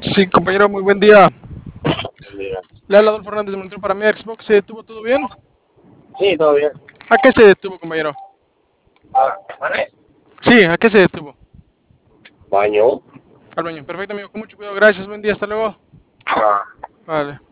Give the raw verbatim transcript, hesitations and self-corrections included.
Sí, compañero, muy buen día. Mira. Le habla Adolfo Fernández de Montreal para mi Xbox. ¿Se detuvo todo bien? Sí, todo bien. ¿A qué se detuvo, compañero? Ah, ¿vale? Sí, ¿a qué se detuvo? Baño. Al baño. Perfecto, amigo. Con mucho cuidado. Gracias. Buen día. Hasta luego. Ah. Vale.